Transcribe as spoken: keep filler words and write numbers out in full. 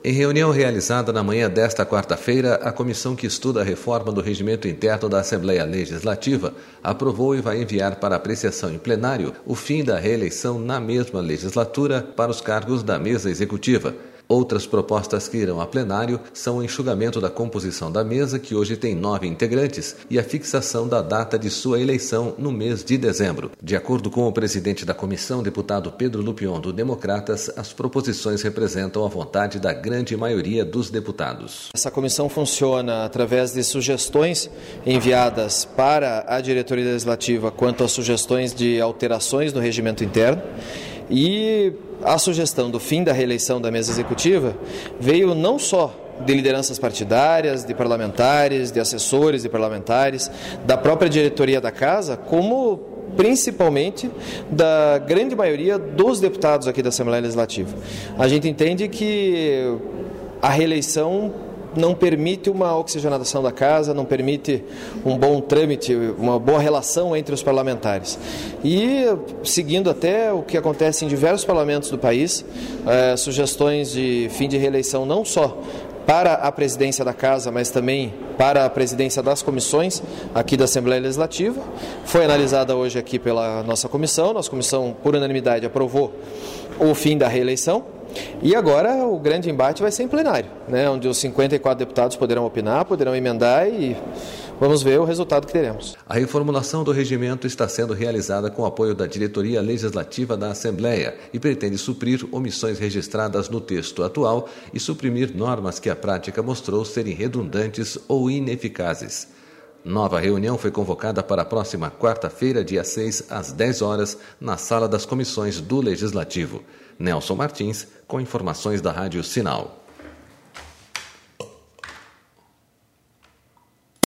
Em reunião realizada na manhã desta quarta-feira, a comissão que estuda a reforma do regimento interno da Assembleia Legislativa aprovou e vai enviar para apreciação em plenário o fim da reeleição na mesma legislatura para os cargos da mesa executiva. Outras propostas que irão a plenário são o enxugamento da composição da mesa, que hoje tem nove integrantes, e a fixação da data de sua eleição no mês de dezembro. De acordo com o presidente da comissão, deputado Pedro Lupion, do Democratas, as proposições representam a vontade da grande maioria dos deputados. Essa comissão funciona através de sugestões enviadas para a diretoria legislativa quanto às sugestões de alterações no regimento interno. E a sugestão do fim da reeleição da mesa executiva veio não só de lideranças partidárias, de parlamentares, de assessores de parlamentares, da própria diretoria da Casa, como principalmente da grande maioria dos deputados aqui da Assembleia Legislativa. A gente entende que a reeleição não permite uma oxigenação da casa, não permite um bom trâmite, uma boa relação entre os parlamentares. E, seguindo até o que acontece em diversos parlamentos do país, eh, sugestões de fim de reeleição não só para a presidência da Casa, mas também para a presidência das comissões aqui da Assembleia Legislativa. Foi analisada hoje aqui pela nossa comissão, nossa comissão, por unanimidade, aprovou o fim da reeleição. E agora o grande embate vai ser em plenário, né, onde os cinquenta e quatro deputados poderão opinar, poderão emendar e vamos ver o resultado que teremos. A reformulação do regimento está sendo realizada com o apoio da diretoria legislativa da Assembleia e pretende suprir omissões registradas no texto atual e suprimir normas que a prática mostrou serem redundantes ou ineficazes. Nova reunião foi convocada para a próxima quarta-feira, dia seis, às dez horas, na sala das comissões do Legislativo. Nelson Martins, com informações da Rádio Sinal.